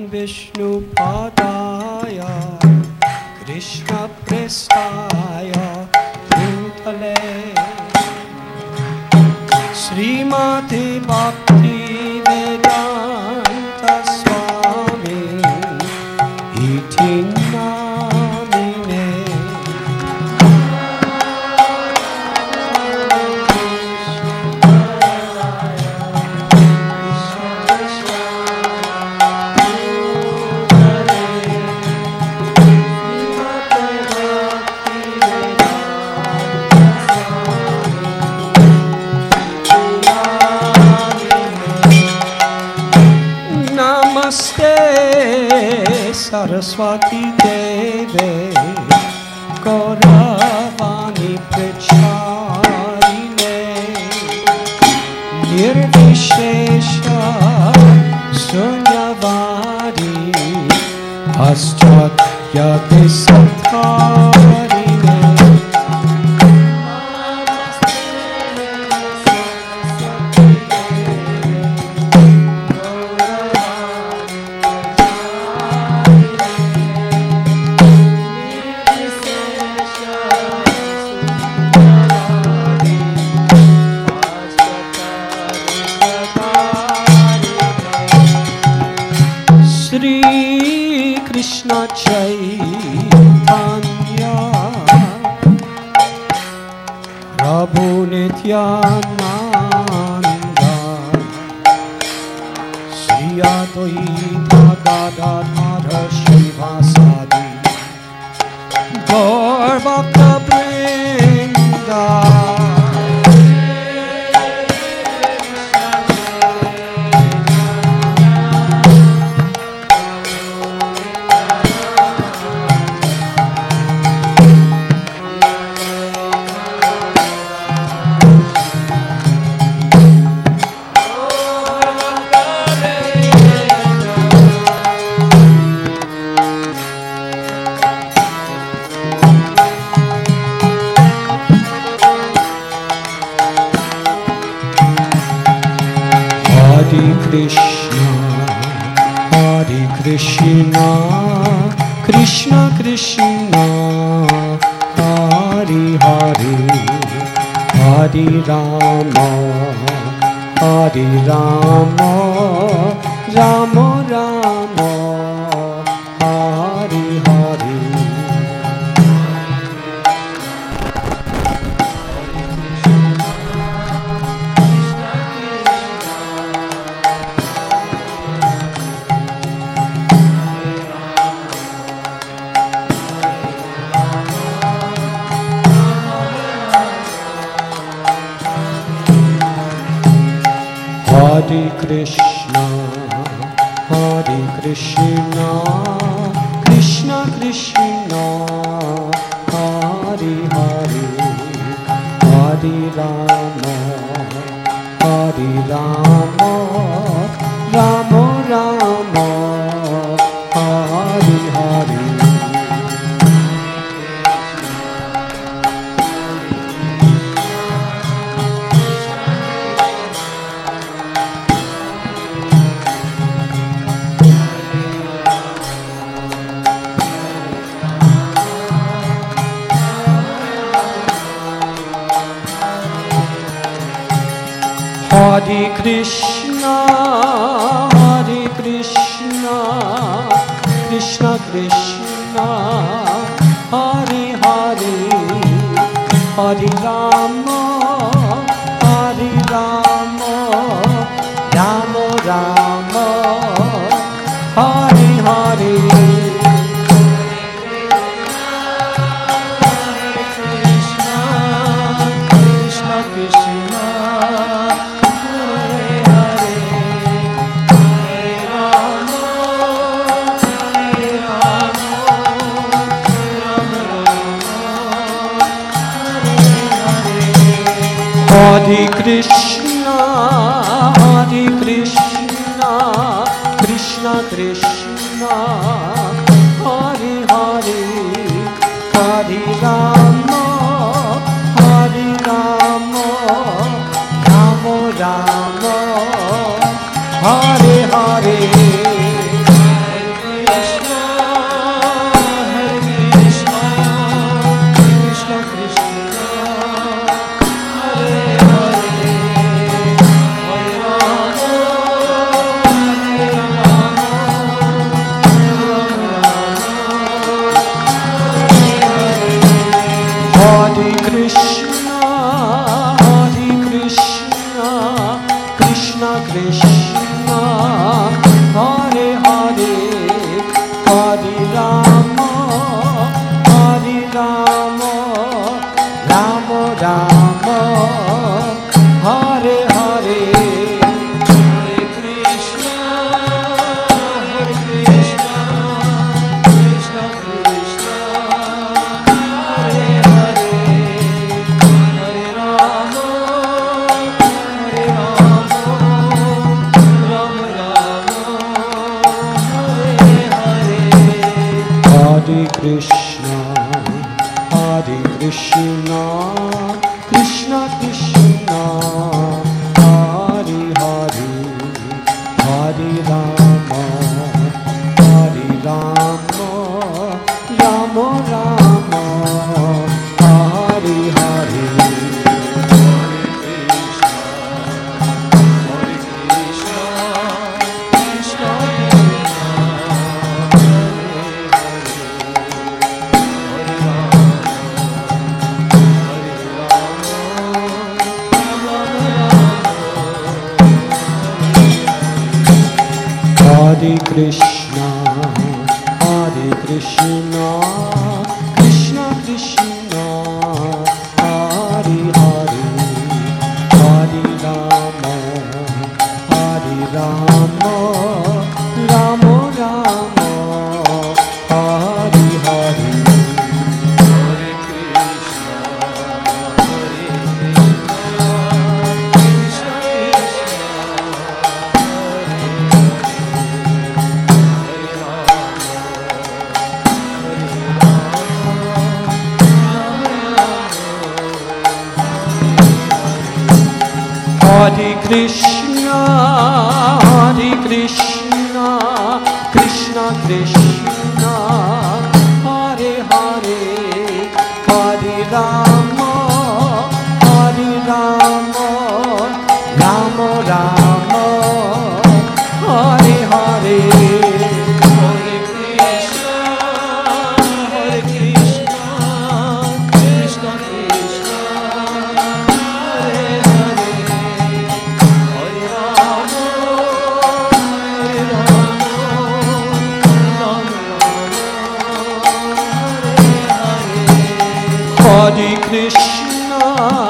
विष्णुपादाय कृष्णप्रेष्ठाय भूतले श्रीमते भक्तिवेदान्त स्वामी इति नामिने। नमस्ते सरस्वती देवे गौरवाणी प्रचारिणे निर्विशेष शून्यवादी पाश्चात्य संधारिणे। Shri Krishna Chaitanya Prabhu Nityananda Shri Advaita Gadadhara Srivasadi Gaur Bhakta Vrinda Hare Krishna, Krishna Krishna, Hare Hare, Hare Rama, Hare Rama, Rama Rama, Hare Hare. Hare Krishna, Hare Krishna, Krishna Krishna, Hare Hare, Hare Rama, Hare Rama, Rama Rama, Hare Hare. Hare Krishna, Hare Krishna, Krishna Krishna, Hare Hare, Hare Rama, Hare Rama, Rama Rama, Hare Hare. Hare Krishna, Hare Krishna, Krishna Krishna, Hare Hare, Hare Rama, Hare Rama, Rama Rama, Hare Hare. Hare Krishna, Krishna Krishna, Hare Hare, Hare Rama, Rama Rama, Hare Hare. Hare Krishna, Krishna Krishna, Hare Hare, Hare Rama, Rama Rama, Hare Hare. Hare Krishna, Krishna Krishna, Hare Hare, Hare Rama, Rama Rama, Hare Hare. Hare Krishna,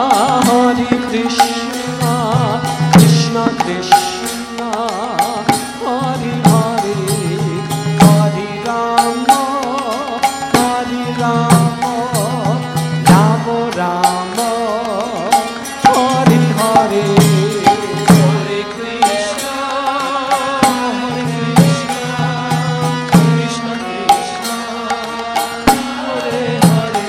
Krishna Krishna, Hare Hare, Hare Rama, Rama Rama, Hare Hare. Hare Krishna, Krishna Krishna, Hare Hare.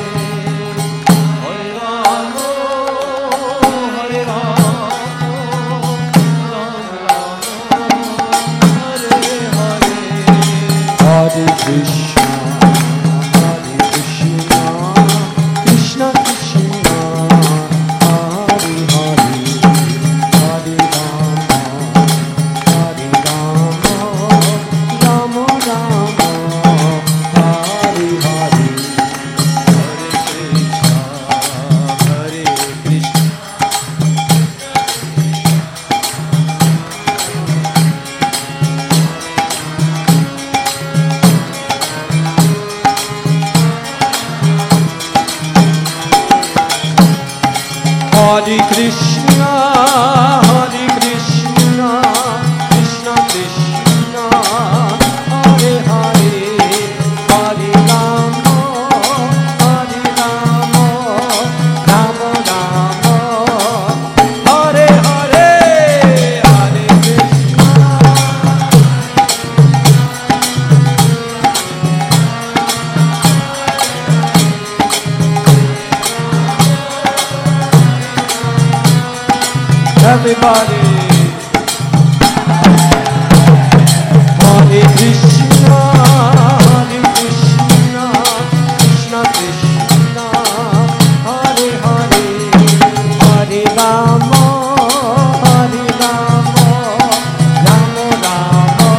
Hare Krishna, Krishna Krishna, Hare Hare, Hare Rama, Rama Rama, Hare Hare. Hare Krishna, Hare Krishna, Krishna Krishna, Hare Hare, Hare Rama, Rama Rama, Hare Hare, Hare Krishna. Everybody, Hare Krishna, Krishna Krishna, Hare Hare, Hare Rama, Rama Rama.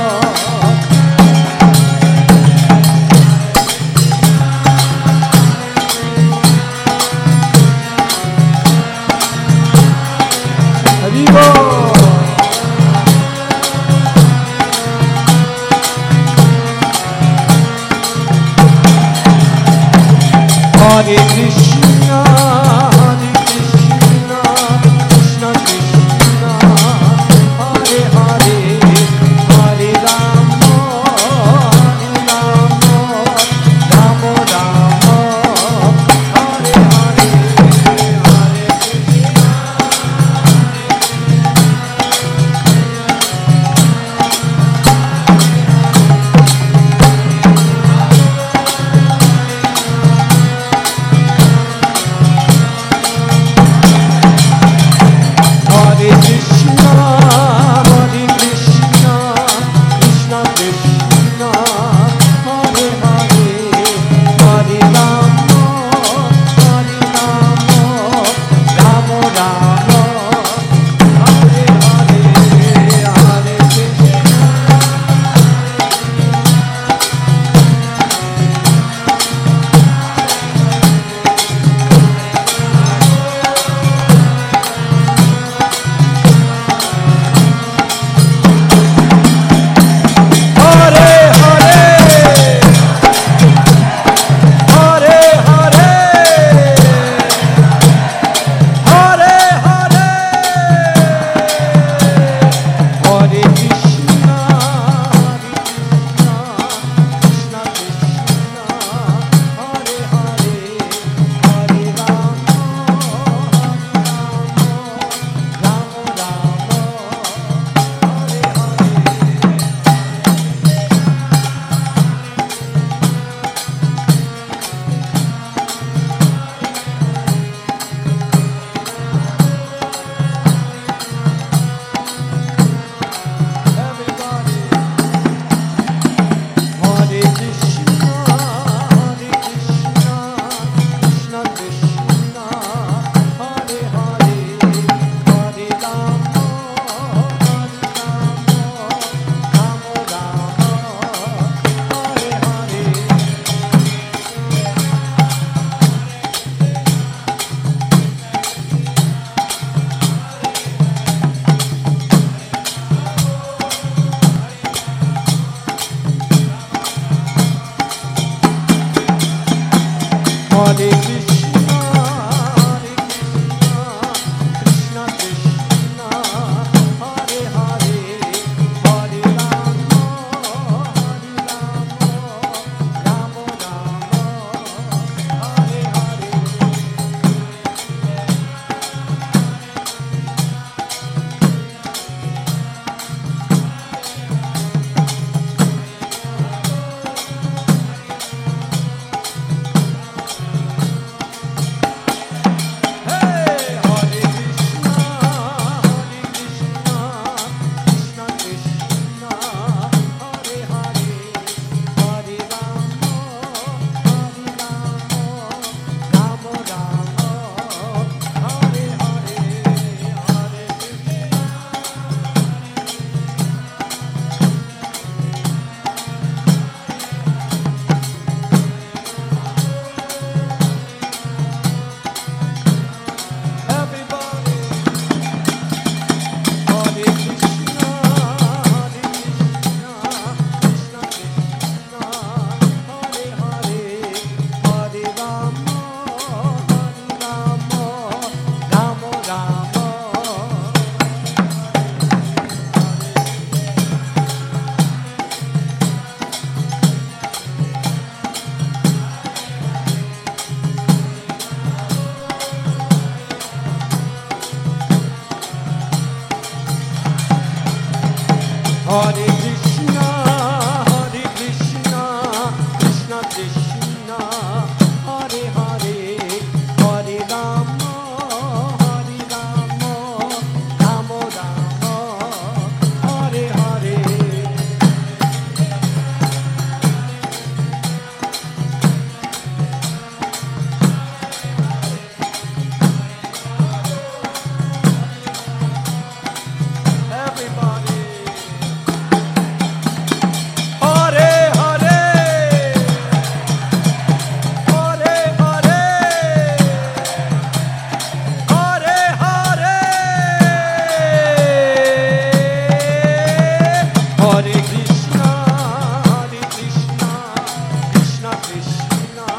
Hare Krishna.